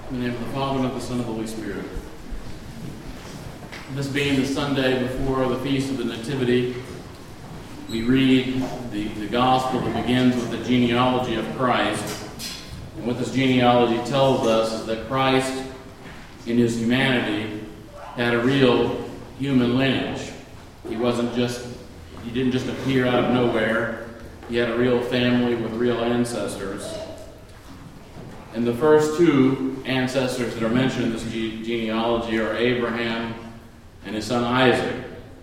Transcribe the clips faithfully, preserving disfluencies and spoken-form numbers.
In the name of the Father, and of the Son, and of the Holy Spirit. This being the Sunday before the Feast of the Nativity, we read the, the Gospel that begins with the genealogy of Christ. And what this genealogy tells us is that Christ, in his humanity, had a real human lineage. He wasn't just, he didn't just appear out of nowhere. He had a real family with real ancestors. And the first two ancestors that are mentioned in this ge- genealogy are Abraham and his son Isaac.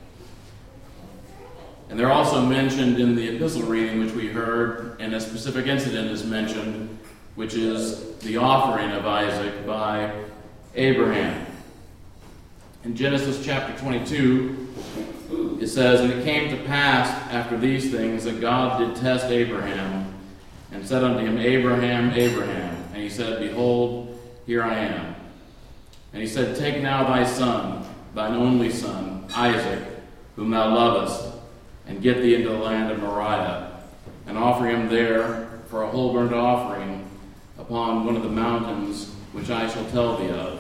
And they're also mentioned in the epistle reading which we heard, and a specific incident is mentioned, which is the offering of Isaac by Abraham. In Genesis chapter twenty-two, it says, "And it came to pass after these things that God did test Abraham, and said unto him, Abraham, Abraham. And he said, Behold, here I am. And he said, Take now thy son, thine only son, Isaac, whom thou lovest, and get thee into the land of Moriah, and offer him there for a whole burnt offering upon one of the mountains which I shall tell thee of."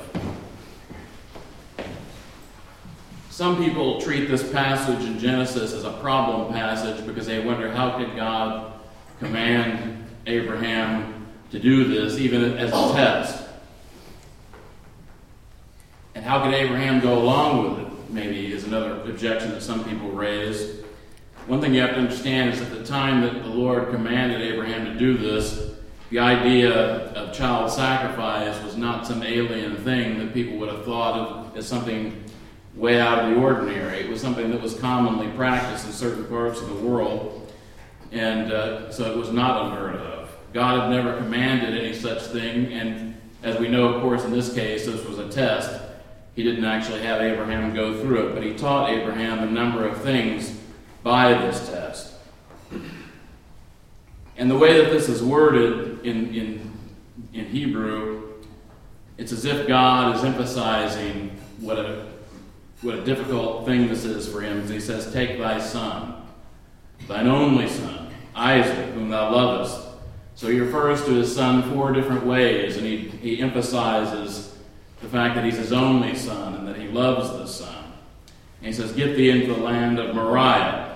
Some people treat this passage in Genesis as a problem passage because they wonder how could God command Abraham to do this, even as a test. And how could Abraham go along with it, maybe, is another objection that some people raise. One thing you have to understand is at the time that the Lord commanded Abraham to do this, the idea of child sacrifice was not some alien thing that people would have thought of as something way out of the ordinary. It was something that was commonly practiced in certain parts of the world, and uh, so it was not unheard of. God had never commanded any such thing, and as we know, of course, in this case, this was a test. He didn't actually have Abraham go through it, but he taught Abraham a number of things by this test. And the way that this is worded in, in, in Hebrew, it's as if God is emphasizing what a, what a difficult thing this is for him. As he says, Take thy son, thine only son, Isaac, whom thou lovest. So he refers to his son four different ways, and he, he emphasizes the fact that he's his only son and that he loves the son. And he says, Get thee into the land of Moriah.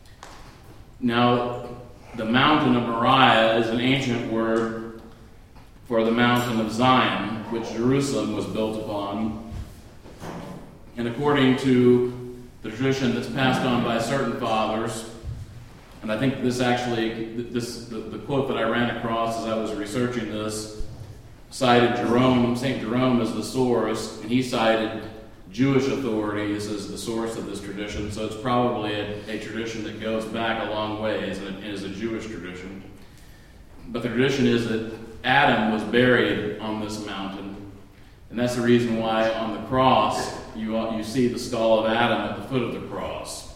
Now, the mountain of Moriah is an ancient word for the mountain of Zion, which Jerusalem was built upon. And according to the tradition that's passed on by certain fathers, and I think this actually, this the, the quote that I ran across as I was researching this, cited Jerome, Saint Jerome as the source, and he cited Jewish authorities as the source of this tradition, so it's probably a, a tradition that goes back a long ways, and it is a Jewish tradition. But the tradition is that Adam was buried on this mountain, and that's the reason why on the cross you, you see the skull of Adam at the foot of the cross.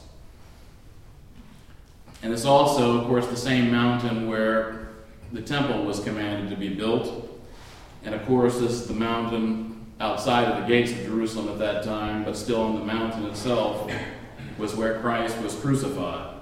And it's also, of course, the same mountain where the temple was commanded to be built. And, of course, this is the mountain outside of the gates of Jerusalem at that time, but still on the mountain itself was where Christ was crucified.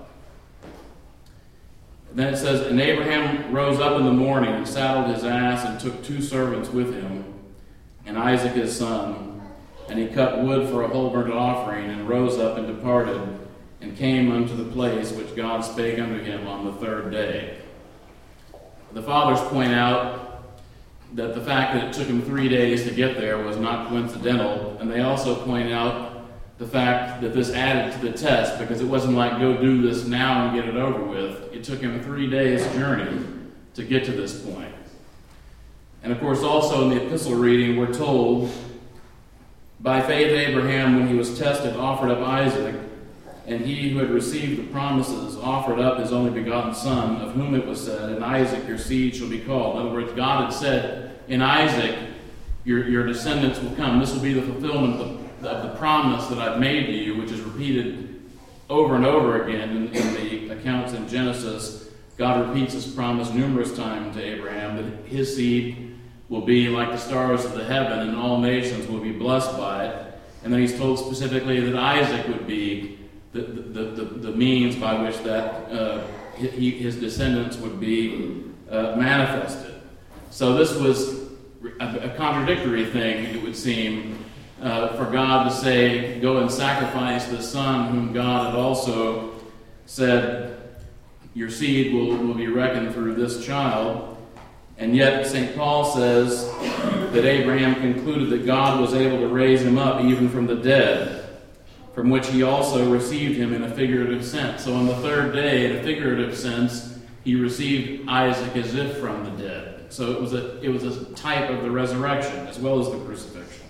And then it says, And Abraham rose up in the morning and saddled his ass and took two servants with him, and Isaac his son. And he cut wood for a whole burnt offering, and rose up and departed, and came unto the place which God spake unto him on the third day. The fathers point out that the fact that it took him three days to get there was not coincidental, and they also point out the fact that this added to the test, because it wasn't like, go do this now and get it over with. It took him three days' journey to get to this point. And of course, also in the epistle reading, we're told, By faith Abraham, when he was tested, offered up Isaac, and he who had received the promises offered up his only begotten son, of whom it was said, In Isaac your seed shall be called. In other words, God had said, In Isaac your, your descendants will come. This will be the fulfillment of the, of the promise that I've made to you, which is repeated over and over again in, in the accounts in Genesis. God repeats this promise numerous times to Abraham, that his seed will be like the stars of the heaven, and all nations will be blessed by it. And then he's told specifically that Isaac would be The, the, the, the means by which that uh, he, his descendants would be uh, manifested. So this was a, a contradictory thing, it would seem, uh, for God to say, go and sacrifice the son whom God had also said, your seed will, will be reckoned through this child. And yet Saint Paul says that Abraham concluded that God was able to raise him up even from the dead, from which he also received him in a figurative sense. So on the third day, in a figurative sense, he received Isaac as if from the dead. So it was a, it was a type of the resurrection as well as the crucifixion.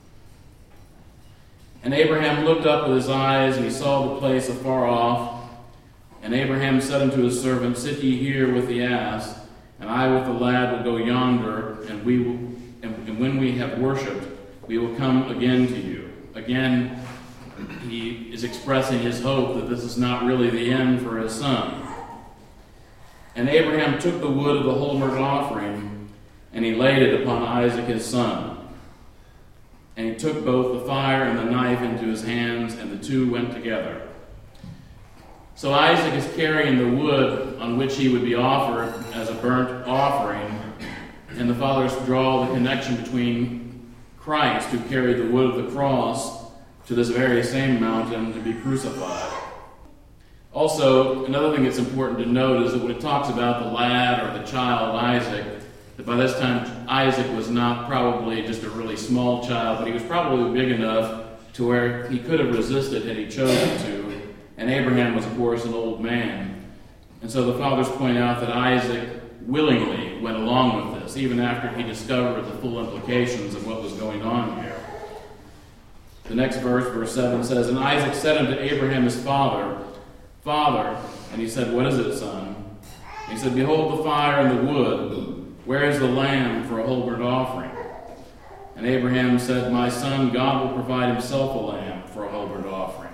And Abraham looked up with his eyes, and he saw the place afar off. And Abraham said unto his servant, sit ye here with the ass, and I with the lad will go yonder, and we will, and, and when we have worshipped, we will come again to you. Again, he is expressing his hope that this is not really the end for his son. And Abraham took the wood of the whole burnt offering, and he laid it upon Isaac his son. And he took both the fire and the knife into his hands, and the two went together. So Isaac is carrying the wood on which he would be offered as a burnt offering, and the fathers draw the connection between Christ, who carried the wood of the cross, to this very same mountain to be crucified. Also, another thing that's important to note is that when it talks about the lad or the child Isaac, that by this time Isaac was not probably just a really small child, but he was probably big enough to where he could have resisted had he chosen to. And Abraham was, of course, an old man. And so the fathers point out that Isaac willingly went along with this, even after he discovered the full implications of what was going on here. The next verse, verse seven, says, and Isaac said unto Abraham his father, Father, and he said, what is it, son? And he said, behold the fire and the wood. Where is the lamb for a whole burnt offering? And Abraham said, my son, God will provide himself a lamb for a whole burnt offering.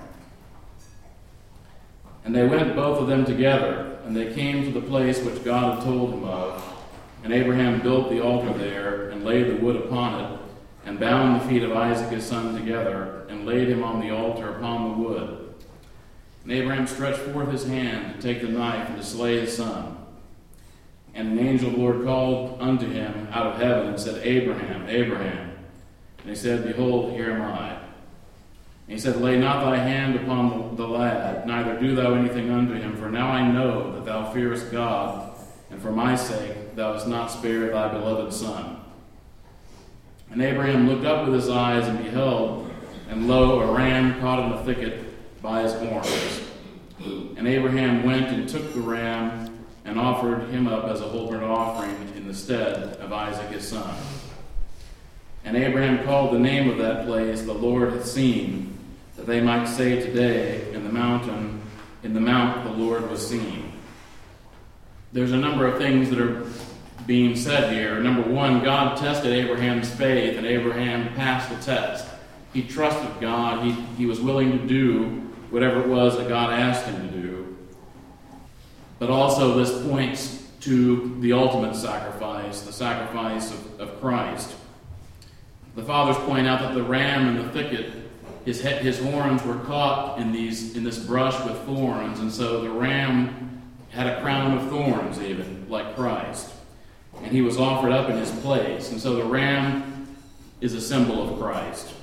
And they went both of them together, and they came to the place which God had told him of. And Abraham built the altar there, and laid the wood upon it, and bound the feet of Isaac his son together, and laid him on the altar upon the wood. And Abraham stretched forth his hand to take the knife and to slay his son. And an angel of the Lord called unto him out of heaven and said, Abraham, Abraham. And he said, behold, here am I. And he said, lay not thy hand upon the lad, neither do thou anything unto him, for now I know that thou fearest God, and for my sake thou hast not spared thy beloved son. And Abraham looked up with his eyes, and beheld, and lo, a ram caught in a thicket by his horns. And Abraham went and took the ram, and offered him up as a whole burnt offering in the stead of Isaac his son. And Abraham called the name of that place, the Lord hath seen, that they might say today, in the mountain, in the mount the Lord was seen. There's a number of things that are being said here. Number one, God tested Abraham's faith, and Abraham passed the test. He trusted God. He, he was willing to do whatever it was that God asked him to do. But also this points to the ultimate sacrifice, the sacrifice of, of Christ. The fathers point out that the ram in the thicket, his head, his horns were caught in these in this brush with thorns, and so the ram had a crown of thorns, even like Christ, and he was offered up in his place. And so the ram is a symbol of Christ.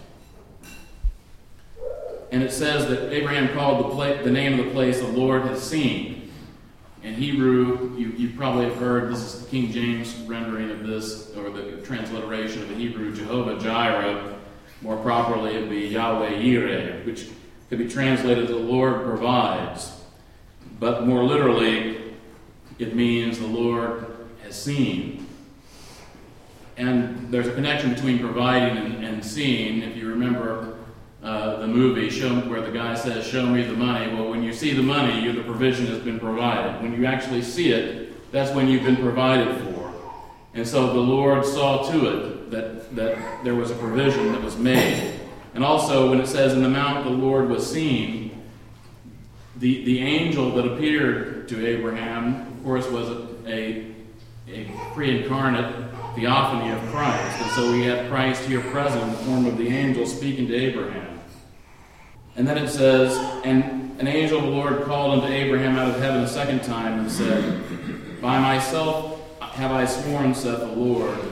And it says that Abraham called the, pla- the name of the place the Lord has seen. In Hebrew, you, you probably have heard, this is the King James rendering of this, or the transliteration of the Hebrew, Jehovah Jireh. More properly, it would be Yahweh Yireh, which could be translated, the Lord provides. But more literally, it means the Lord has seen. And there's a connection between providing and, and seeing. If you remember uh, the movie show, where the guy says, show me the money. Well, when you see the money, you, the provision has been provided. When you actually see it, that's when you've been provided for. And so the Lord saw to it that, that there was a provision that was made. And also, when it says in the mount the Lord was seen, the, the angel that appeared to Abraham, of course, was a, a, a pre-incarnate theophany of Christ. And so we have Christ here present in the form of the angel speaking to Abraham. And then it says, and an angel of the Lord called unto Abraham out of heaven a second time and said, by myself have I sworn, saith the Lord,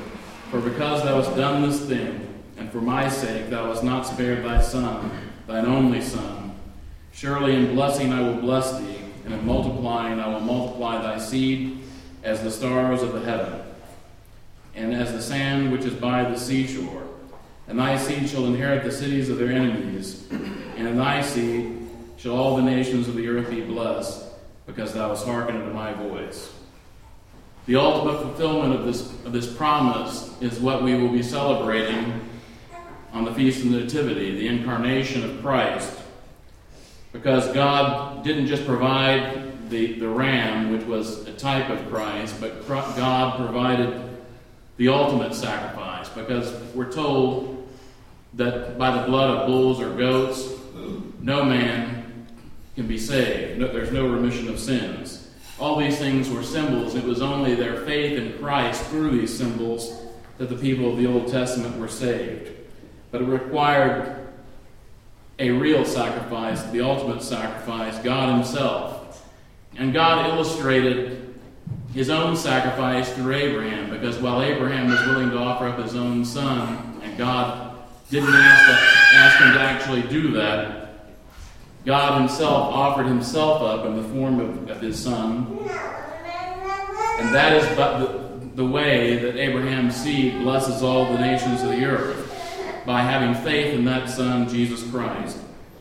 For because thou hast done this thing, and for my sake thou hast not spared thy Son, thine only Son, surely in blessing I will bless thee, and in multiplying I will multiply thy seed as the stars of the heaven, and as the sand which is by the seashore. And thy seed shall inherit the cities of their enemies, and in thy seed shall all the nations of the earth be blessed, because thou hast hearkened unto my voice. The ultimate fulfillment of this, of this promise is what we will be celebrating on the Feast of the Nativity, the incarnation of Christ. Because God didn't just provide the, the ram, which was a type of Christ, but God provided the ultimate sacrifice. Because we're told that by the blood of bulls or goats, no man can be saved. No, there's no remission of sins. All these things were symbols. It was only their faith in Christ through these symbols that the people of the Old Testament were saved. But it required a real sacrifice, the ultimate sacrifice, God himself. And God illustrated his own sacrifice through Abraham, because while Abraham was willing to offer up his own son, and God didn't ask, that, ask him to actually do that, God himself offered himself up in the form of, of his son. And that is but the, the way that Abraham's seed blesses all the nations of the earth, by having faith in that Son, Jesus Christ.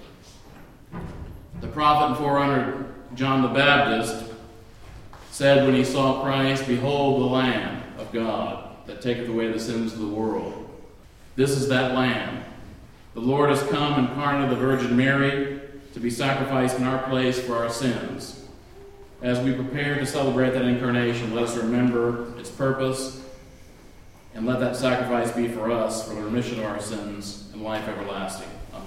The prophet and forerunner John the Baptist said when he saw Christ, "Behold the Lamb of God that taketh away the sins of the world." This is that Lamb. The Lord has come incarnate of the Virgin Mary to be sacrificed in our place for our sins. As we prepare to celebrate that incarnation, let us remember its purpose, and let that sacrifice be for us for the remission of our sins and life everlasting.